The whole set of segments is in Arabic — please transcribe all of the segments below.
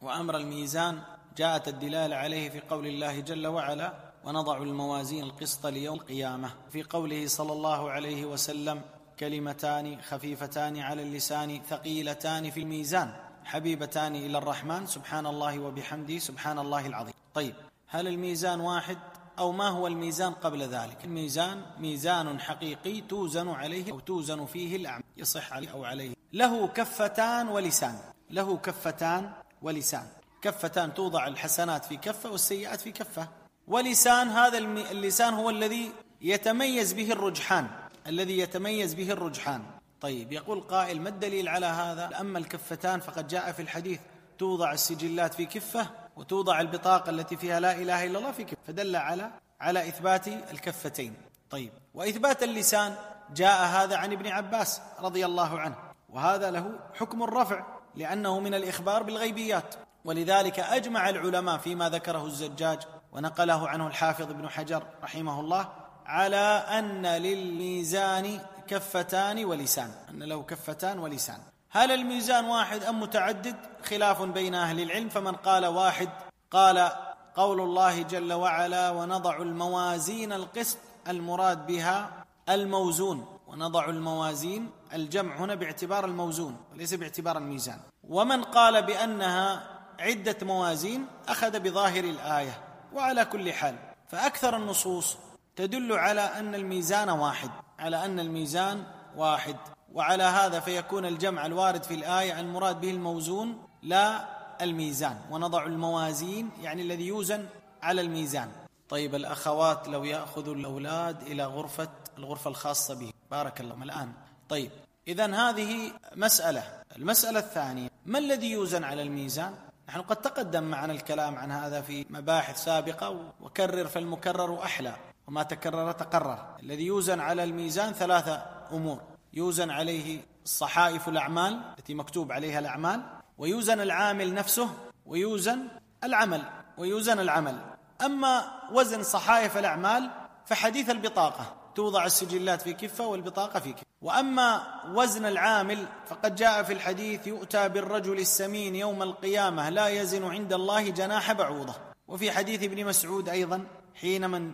وأمر الميزان جاءت الدلالة عليه في قول الله جل وعلا: ونضع الموازين القسط ليوم القيامة، في قوله صلى الله عليه وسلم: كلمتان خفيفتان على اللسان ثقيلتان في الميزان حبيبتان إلى الرحمن سبحان الله وبحمده سبحان الله العظيم. طيب، هل الميزان واحد أو ما هو الميزان قبل ذلك؟ الميزان ميزان حقيقي توزن عليه أو توزن فيه الأعمال، يصح عليه أو عليه. له كفتان ولسان، له كفتان ولسان، كفتان توضع الحسنات في كفة والسيئات في كفة، ولسان، هذا اللسان هو الذي يتميز به الرجحان، الذي يتميز به الرجحان. طيب، يقول قائل: ما الدليل على هذا؟ أما الكفتان فقد جاء في الحديث: توضع السجلات في كفة وتوضع البطاقة التي فيها لا إله إلا الله في كفة، فدل على إثبات الكفتين. طيب، وإثبات اللسان جاء هذا عن ابن عباس رضي الله عنه، وهذا له حكم الرفع لأنه من الإخبار بالغيبيات، ولذلك أجمع العلماء فيما ذكره الزجاج ونقله عنه الحافظ ابن حجر رحمه الله على أن للميزان كفتان ولسان، أن له كفتان ولسان. هل الميزان واحد أم متعدد؟ خلاف بين أهل العلم، فمن قال واحد قال: قول الله جل وعلا: ونضع الموازين القسط، المراد بها الموزون، ونضع الموازين الجمع هنا باعتبار الموزون وليس باعتبار الميزان. ومن قال بأنها عدة موازين أخذ بظاهر الآية. وعلى كل حال فأكثر النصوص تدل على أن الميزان واحد، على أن الميزان واحد، وعلى هذا فيكون الجمع الوارد في الآية المراد به الموزون لا الميزان، ونضع الموازين يعني الذي يوزن على الميزان. طيب، الأخوات لو يأخذوا الأولاد إلى الغرفة الخاصة به، بارك الله الآن. طيب، إذن هذه المسألة الثانية: ما الذي يوزن على الميزان؟ نحن قد تقدم معنا الكلام عن هذا في مباحث سابقة، وكرر فالمكرر أحلى، وما تكرر تقرر. الذي يوزن على الميزان 3 أمور: يوزن عليه الصحائف الأعمال التي مكتوب عليها الأعمال، ويوزن العامل نفسه، ويوزن العمل. أما وزن صحائف الأعمال فحديث البطاقة، توضع السجلات في كفة والبطاقة في كفة. وأما وزن العامل فقد جاء في الحديث: يؤتى بالرجل السمين يوم القيامة لا يزن عند الله جناح بعوضة. وفي حديث ابن مسعود أيضا: حينما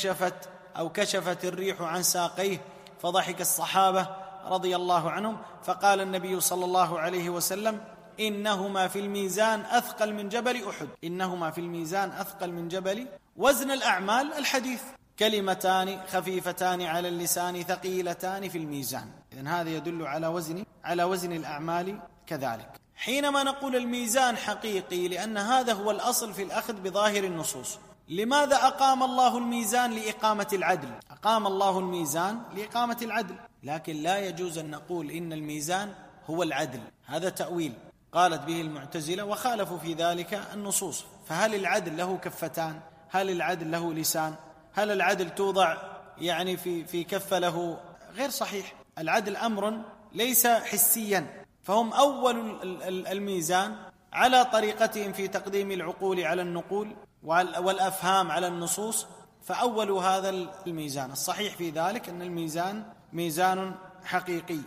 كشفت الريح عن ساقيه فضحك الصحابة رضي الله عنهم، فقال النبي صلى الله عليه وسلم: إنهما في الميزان أثقل من جبل أحد، إنهما في الميزان أثقل من جبل. وزن الأعمال الحديث: كلمتان خفيفتان على اللسان ثقيلتان في الميزان. إذن هذا يدل على وزن الأعمال كذلك. حينما نقول الميزان حقيقي، لأن هذا هو الأصل في الأخذ بظاهر النصوص. لماذا أقام الله الميزان؟ لإقامة العدل. أقام الله الميزان لإقامة العدل، لكن لا يجوز أن نقول إن الميزان هو العدل، هذا تأويل قالت به المعتزلة وخالفوا في ذلك النصوص. فهل العدل له كفتان؟ هل العدل له لسان؟ هل العدل توضع يعني في كفة له؟ غير صحيح. العدل أمر ليس حسيا، فهم أول الميزان على طريقتهم في تقديم العقول على النقول والأفهام على النصوص، فأول هذا الميزان. الصحيح في ذلك أن الميزان ميزان حقيقي.